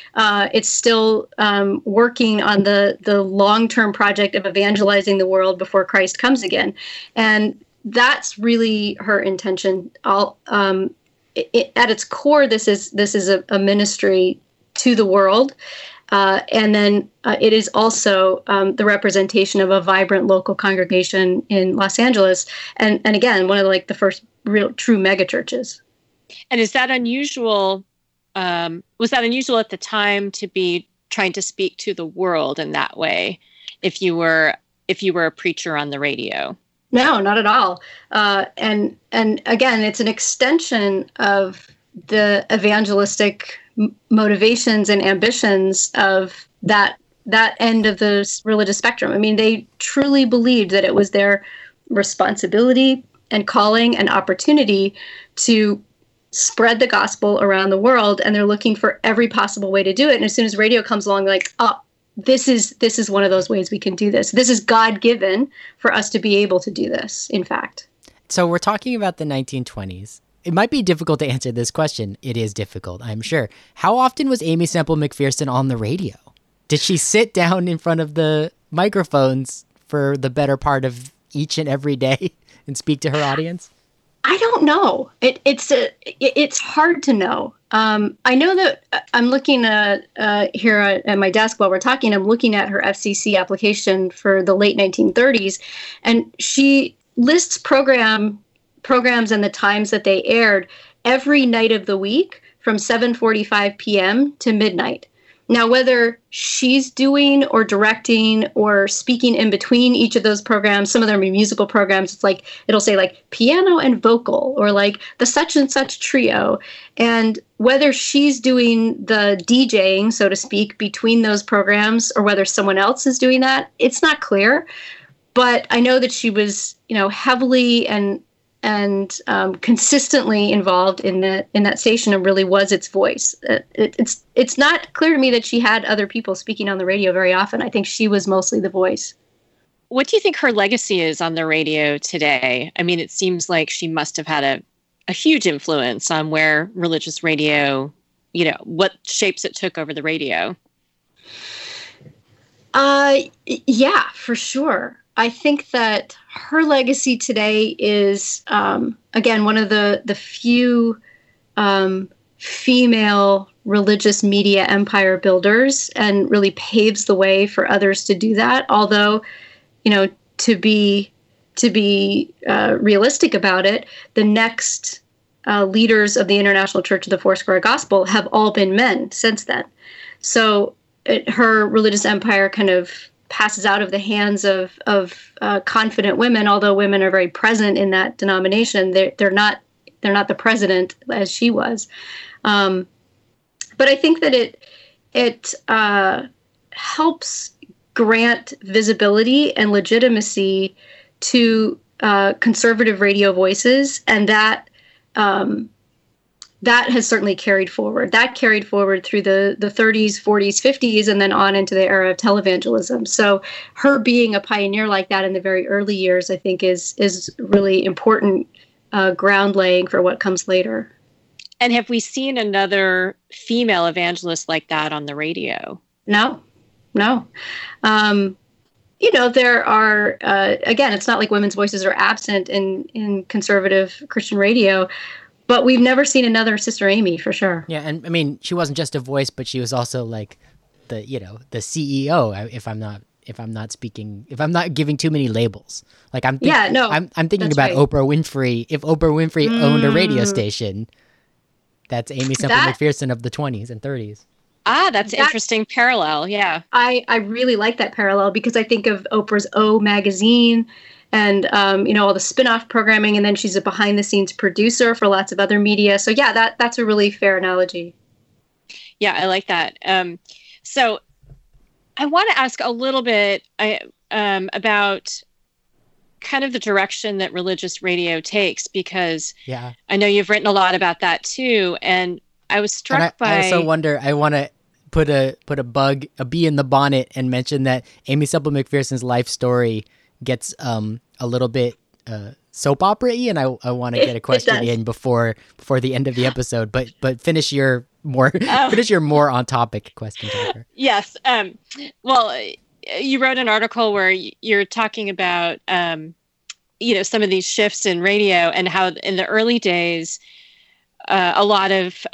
[SPEAKER 3] working on the long-term project of evangelizing the world before Christ comes again. And that's really her intention. At its core, this is a ministry to the world. And then it is also the representation of a vibrant local congregation in Los Angeles. And again, one of the first real true megachurches.
[SPEAKER 2] And is that unusual? Was that unusual at the time to be trying to speak to the world in that way? If you were a preacher on the radio?
[SPEAKER 3] No, not at all. And again, it's an extension of the evangelistic motivations and ambitions of that end of the religious spectrum. I mean, they truly believed that it was their responsibility and calling and opportunity to spread the gospel around the world, and they're looking for every possible way to do it. And as soon as radio comes along, like, oh, this is one of those ways we can do this. This is God-given for us to be able to do this, in fact.
[SPEAKER 1] So we're talking about the 1920s. It might be difficult to answer this question. It is difficult, I'm sure. How often was Aimee Semple McPherson on the radio? Did she sit down in front of the microphones for the better part of each and every day and speak to her audience?
[SPEAKER 3] I don't know. It's hard to know. I know that I'm looking at here at my desk while we're talking. I'm looking at her FCC application for the late 1930s, and she lists programs and the times that they aired every night of the week from 7:45 p.m. to midnight. Now, whether she's doing or directing or speaking in between each of those programs, some of them are musical programs. It's like, it'll say like piano and vocal, or like the such and such trio. And whether she's doing the DJing, so to speak, between those programs, or whether someone else is doing that, it's not clear. But I know that she was, heavily and consistently involved in that station, and really was its voice. It's not clear to me that she had other people speaking on the radio very often. I think she was mostly the voice.
[SPEAKER 2] What do you think her legacy is on the radio today? I mean, it seems like she must have had a huge influence on where religious radio, what shapes it took over the radio.
[SPEAKER 3] Yeah, for sure. I think that her legacy today is, again, one of the few female religious media empire builders, and really paves the way for others to do that. Although, to be realistic about it, the next leaders of the International Church of the Foursquare Gospel have all been men since then. So her religious empire kind of passes out of the hands of confident women, although women are very present in that denomination. They're not the president as she was. But I think that it helps grant visibility and legitimacy to conservative radio voices, and that that has certainly carried forward. That carried forward through the 30s, 40s, 50s, and then on into the era of televangelism. So her being a pioneer like that in the very early years, I think, is really important ground laying for what comes later.
[SPEAKER 2] And have we seen another female evangelist like that on the radio?
[SPEAKER 3] No. There are, again, it's not like women's voices are absent in conservative Christian radio, but we've never seen another Sister Amy, for sure.
[SPEAKER 1] Yeah, and I mean, she wasn't just a voice, but she was also like the CEO. If I'm not giving too many labels. Like I'm thinking about right. Oprah Winfrey. If Oprah Winfrey owned a radio station, that's Aimee Semple McPherson of the 20s and 30s.
[SPEAKER 2] That's an interesting parallel. Yeah.
[SPEAKER 3] I really like that parallel because I think of Oprah's O magazine and, all the spin-off programming, and then she's a behind-the-scenes producer for lots of other media. So, yeah, that's a really fair analogy.
[SPEAKER 2] Yeah, I like that. So I want to ask a little bit about kind of the direction that religious radio takes, because I know you've written a lot about that, too. And I was struck by...
[SPEAKER 1] I also wonder, I want to put a bee in the bonnet and mention that Aimee Semple McPherson's life story gets a little bit soap opera-y, and I want to get a question in before the end of the episode. But finish your more on topic question, Tucker.
[SPEAKER 2] Yes. Well, you wrote an article where you're talking about some of these shifts in radio and how in the early days a lot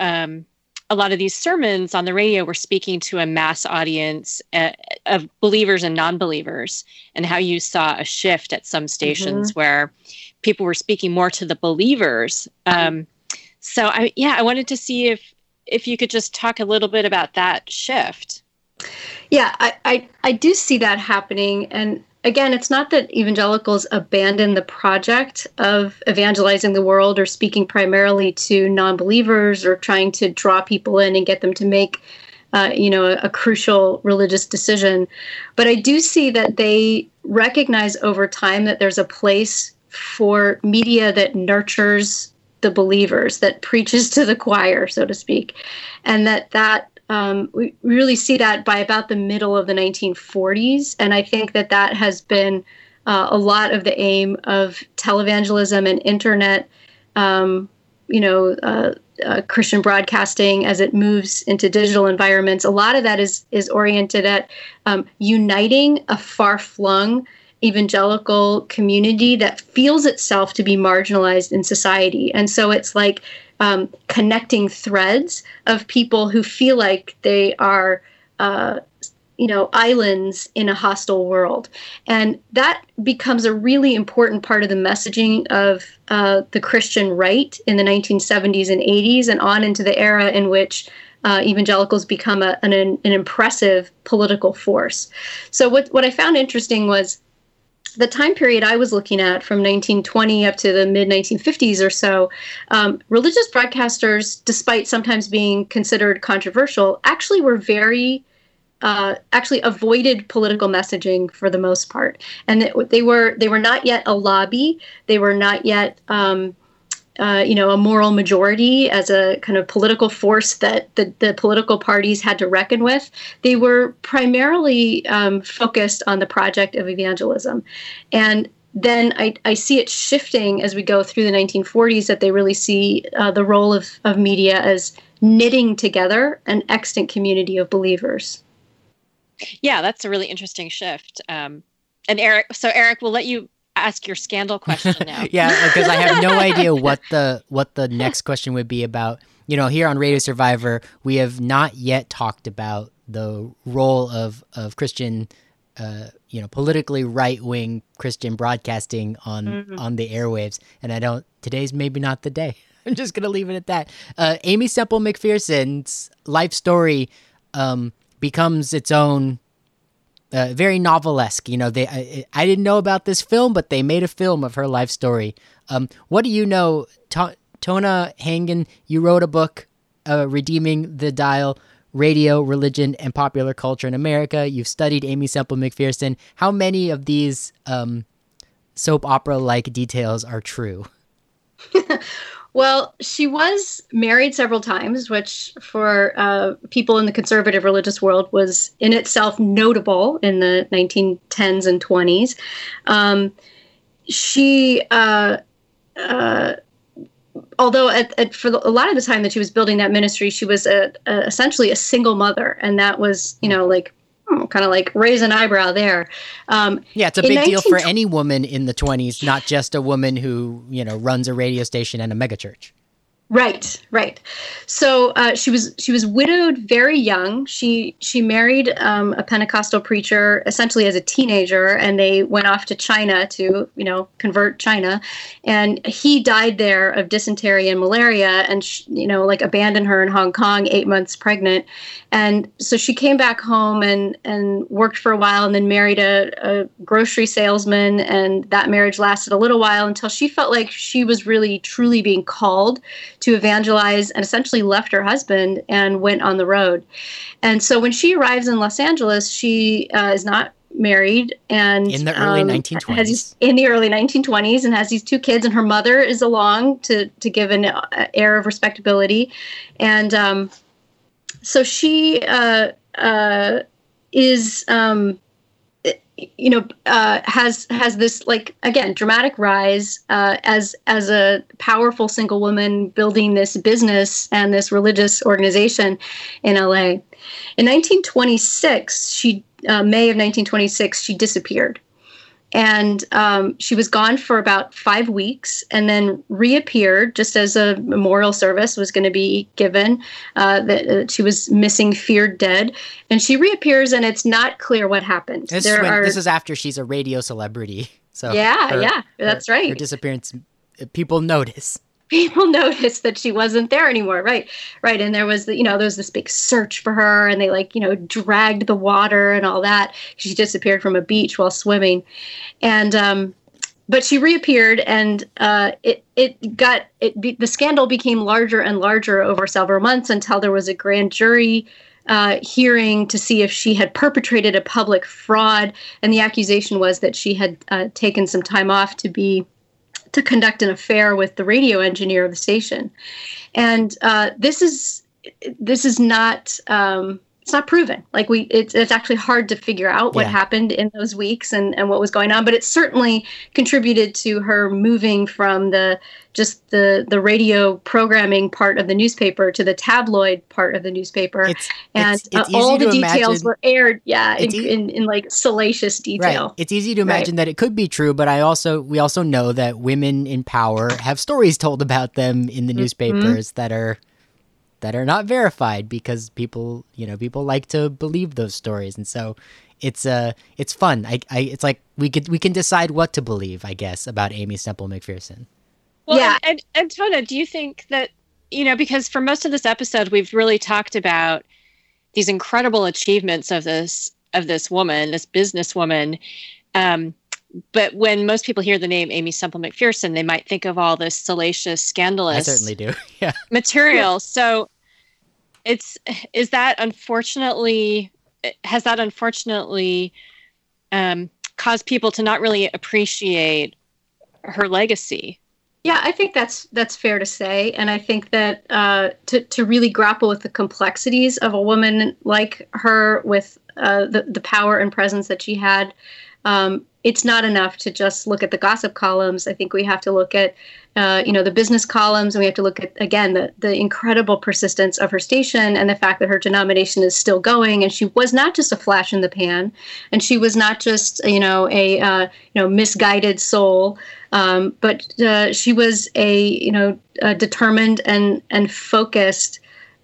[SPEAKER 2] of these sermons on the radio were speaking to a mass audience of believers and non-believers, and how you saw a shift at some stations where people were speaking more to the believers. So I wanted to see if you could just talk a little bit about that shift.
[SPEAKER 3] Yeah, I do see that happening. And again, it's not that evangelicals abandon the project of evangelizing the world or speaking primarily to non-believers or trying to draw people in and get them to make, a crucial religious decision. But I do see that they recognize over time that there's a place for media that nurtures the believers, that preaches to the choir, so to speak, and that we really see that by about the middle of the 1940s. And I think that has been a lot of the aim of televangelism and internet, Christian broadcasting as it moves into digital environments. A lot of that is oriented at uniting a far-flung evangelical community that feels itself to be marginalized in society. And so it's like connecting threads of people who feel like they are, islands in a hostile world. And that becomes a really important part of the messaging of the Christian right in the 1970s and 80s and on into the era in which evangelicals become an impressive political force. So what I found interesting was the time period I was looking at from 1920 up to the mid-1950s or so, religious broadcasters, despite sometimes being considered controversial, actually were actually avoided political messaging for the most part. And they were not yet a lobby. They were not yet a moral majority as a kind of political force that the political parties had to reckon with. They were primarily focused on the project of evangelism. And then I see it shifting as we go through the 1940s, that they really see the role of media as knitting together an extant community of believers.
[SPEAKER 2] Yeah, that's a really interesting shift. And Eric, we'll let you ask your scandal question now.
[SPEAKER 1] Yeah, because I have no idea what the next question would be about. Here on Radio Survivor, we have not yet talked about the role of Christian, politically right-wing Christian broadcasting on the airwaves. And today's maybe not the day. I'm just going to leave it at that. Aimee Semple McPherson's life story becomes its own very novelesque. I didn't know about this film, but they made a film of her life story. What do you know? Tona Hangen, you wrote a book, Redeeming the Dial, Radio, Religion, and Popular Culture in America. You've studied Aimee Semple McPherson. How many of these soap opera-like details are true?
[SPEAKER 3] Well, she was married several times, which for people in the conservative religious world was in itself notable in the 1910s and 20s. Although for a lot of the time that she was building that ministry, she was essentially a single mother. And that was, kind of like raise an eyebrow there.
[SPEAKER 1] It's a big deal for any woman in the 20s, not just a woman who, runs a radio station and a megachurch.
[SPEAKER 3] Right. So she was widowed very young. She married a Pentecostal preacher essentially as a teenager, and they went off to China to convert China, and he died there of dysentery and malaria, and abandoned her in Hong Kong 8 months pregnant, and so she came back home and worked for a while, and then married a grocery salesman, and that marriage lasted a little while until she felt like she was really truly being called to evangelize, and essentially left her husband and went on the road. And so when she arrives in Los Angeles, she is not married, and
[SPEAKER 1] in the early 1920s.
[SPEAKER 3] In the early 1920s, and has these two kids, and her mother is along to give an air of respectability. And so she is has this, like, again, dramatic rise as a powerful single woman building this business and this religious organization in LA. In 1926, May of 1926, she disappeared. And she was gone for about 5 weeks, and then reappeared just as a memorial service was going to be given. That she was missing, feared dead, and she reappears, and it's not clear what happened.
[SPEAKER 1] This is after she's a radio celebrity. So that's right. Her disappearance, people notice. People
[SPEAKER 3] noticed that she wasn't there anymore. Right. And there was, there was this big search for her, and they dragged the water and all that. She disappeared from a beach while swimming. And, but she reappeared, and the scandal became larger and larger over several months until there was a grand jury hearing to see if she had perpetrated a public fraud. And the accusation was that she had taken some time off to conduct an affair with the radio engineer of the station. And this is not, it's not proven. Like it's actually hard to figure out what happened in those weeks and what was going on, but it certainly contributed to her moving from the radio programming part of the newspaper to the tabloid part of the newspaper. It's all the details were aired, in like salacious detail.
[SPEAKER 1] Right. It's easy to imagine that it could be true, but we also know that women in power have stories told about them in the newspapers that are not verified, because people like to believe those stories, and so it's fun. It's like we can decide what to believe, I guess, about Aimee Semple McPherson.
[SPEAKER 2] Well, and Tona, do you think that, because for most of this episode, we've really talked about these incredible achievements of this woman, this businesswoman. But when most people hear the name Aimee Semple McPherson, they might think of all this salacious, scandalous.
[SPEAKER 1] I certainly do. Yeah.
[SPEAKER 2] Material. So has that unfortunately caused people to not really appreciate her legacy?
[SPEAKER 3] Yeah, I think that's fair to say, and I think that to really grapple with the complexities of a woman like her, with the power and presence that she had, it's not enough to just look at the gossip columns. I think we have to look at the business columns, and we have to look at, again, the incredible persistence of her station and the fact that her denomination is still going. And she was not just a flash in the pan, and she was not just a misguided soul. But she was a determined and focused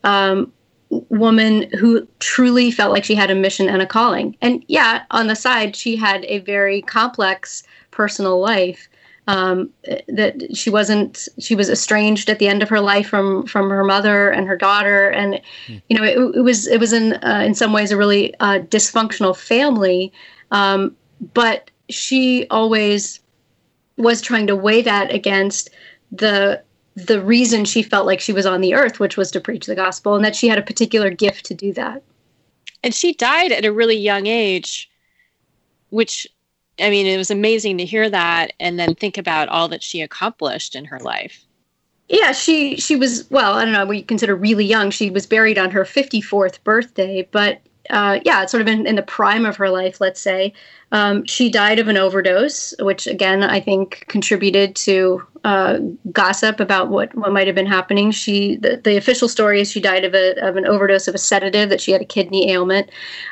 [SPEAKER 3] woman who truly felt like she had a mission and a calling. And on the side, she had a very complex personal life. That she was estranged at the end of her life from her mother and her daughter, and it was in some ways a really dysfunctional family. But she always was trying to weigh that against the reason she felt like she was on the earth, which was to preach the gospel, and that she had a particular gift to do that.
[SPEAKER 2] And she died at a really young age, which, it was amazing to hear that and then think about all that she accomplished in her life.
[SPEAKER 3] Yeah, she was, well, I don't know what you consider really young. She was buried on her 54th birthday, but yeah, it's sort of in the prime of her life, let's say. She died of an overdose, which again, I think contributed to gossip about what might have been happening. The official story is she died of an overdose of a sedative, that she had a kidney ailment.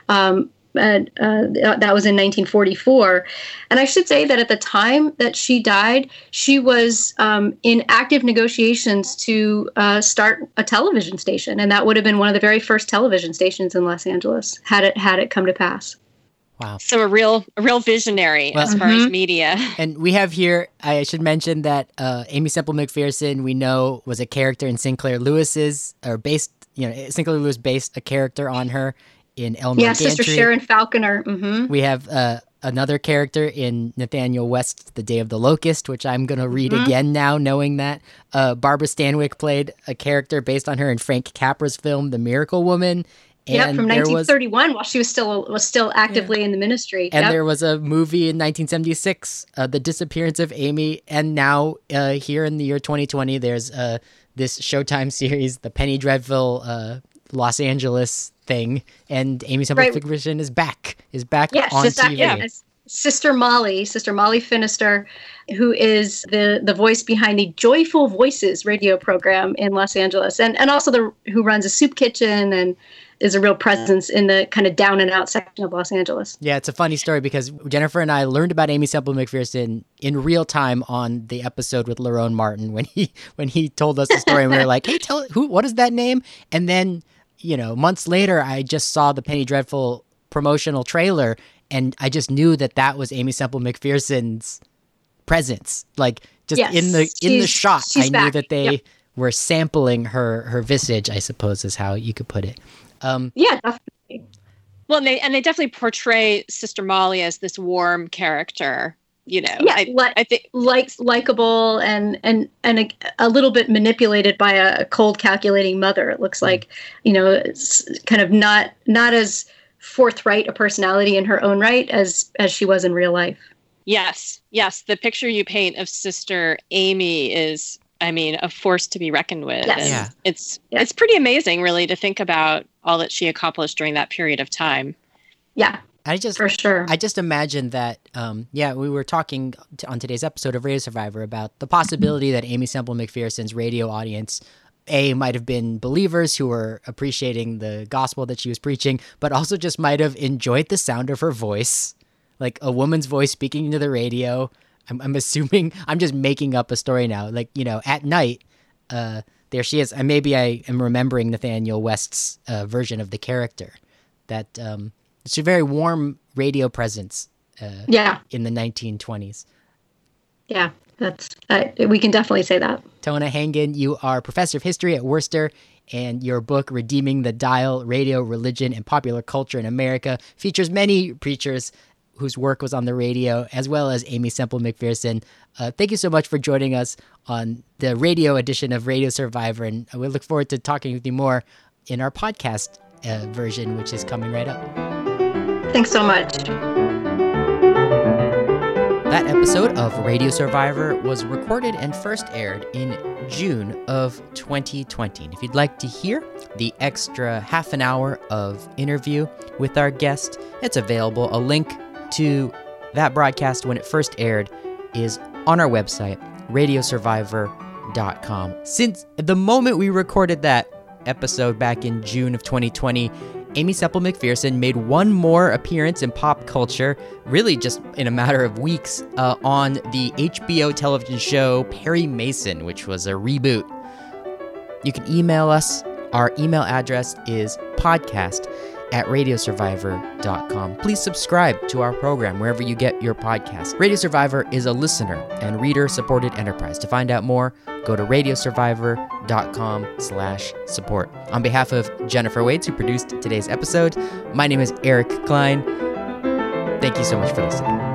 [SPEAKER 3] That was in 1944. And I should say that at the time that she died, she was in active negotiations to start a television station. And that would have been one of the very first television stations in Los Angeles, had it come to pass.
[SPEAKER 1] Wow.
[SPEAKER 2] So a real visionary as far as media.
[SPEAKER 1] And we have here, I should mention that Aimee Semple McPherson, we know, was a character in Sinclair Lewis's, or based, Sinclair Lewis based a character on her in Elmer Gantry.
[SPEAKER 3] Sister Sharon Falconer. Mm-hmm.
[SPEAKER 1] We have another character in Nathaniel West's The Day of the Locust, which I'm going to read again now, knowing that. Barbara Stanwyck played a character based on her in Frank Capra's film The Miracle Woman.
[SPEAKER 3] And from 1931, while she was still actively in the ministry.
[SPEAKER 1] And there was a movie in 1976, The Disappearance of Amy. And now here in the year 2020, there's this Showtime series, The Penny Dreadful Los Angeles thing, and Aimee Semple McPherson is back on TV.
[SPEAKER 3] Yeah. Sister Molly Finister, who is the voice behind the Joyful Voices radio program in Los Angeles, and also who runs a soup kitchen and is a real presence in the kind of down and out section of Los Angeles.
[SPEAKER 1] Yeah, it's a funny story because Jennifer and I learned about Aimee Semple McPherson in real time on the episode with Lerone Martin when he told us the story, and we were like, "Hey, what is that name?" And then, months later, I just saw the Penny Dreadful promotional trailer, and I just knew that was Aimee Semple McPherson's presence. Like, just in the shot, I knew that they were sampling her visage, I suppose is how you could put it.
[SPEAKER 3] Yeah, definitely.
[SPEAKER 2] Well, and they definitely portray Sister Molly as this warm character.
[SPEAKER 3] I think likable and a little bit manipulated by a cold, calculating mother. It looks like, it's kind of not as forthright a personality in her own right as she was in real life.
[SPEAKER 2] Yes. The picture you paint of Sister Amy is, a force to be reckoned with.
[SPEAKER 3] Yes.
[SPEAKER 2] And it's pretty amazing, really, to think about all that she accomplished during that period of time.
[SPEAKER 3] Yeah. For sure.
[SPEAKER 1] I just imagine that, we were talking on today's episode of Radio Survivor about the possibility that Aimee Semple McPherson's radio audience, might have been believers who were appreciating the gospel that she was preaching, but also just might have enjoyed the sound of her voice, like a woman's voice speaking into the radio. I'm assuming, I'm just making up a story now. Like, at night, there she is. And maybe I am remembering Nathaniel West's version of the character. That it's a very warm radio presence in the 1920s.
[SPEAKER 3] Yeah, that's we can definitely say that.
[SPEAKER 1] Tona Hangen, you are professor of history at Worcester, and your book, Redeeming the Dial, Radio, Religion, and Popular Culture in America, features many preachers whose work was on the radio, as well as Aimee Semple McPherson. Thank you so much for joining us on the radio edition of Radio Survivor, and we look forward to talking with you more in our podcast version, which is coming right up.
[SPEAKER 3] Thanks so much.
[SPEAKER 1] That episode of Radio Survivor was recorded and first aired in June of 2020. And if you'd like to hear the extra half an hour of interview with our guest, it's available. A link to that broadcast when it first aired is on our website, radiosurvivor.com. Since the moment we recorded that episode back in June of 2020, Aimee Semple McPherson made one more appearance in pop culture, really just in a matter of weeks, on the HBO television show Perry Mason, which was a reboot. You can email us. Our email address is podcast@radiosurvivor.com. Please subscribe to our program wherever you get your podcast. Radio Survivor is a listener and reader-supported enterprise. To find out more, go to radiosurvivor.com/support. On behalf of Jennifer Waits, who produced today's episode, my name is Eric Klein. Thank you so much for listening.